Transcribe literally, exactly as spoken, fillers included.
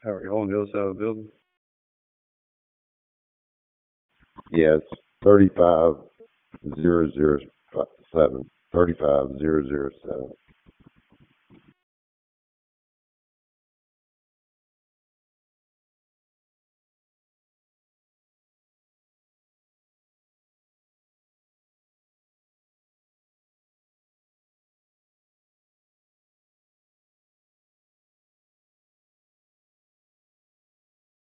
Are you on the other side of the building? Yes, thirty-five zero zero seven. thirty-five zero zero seven.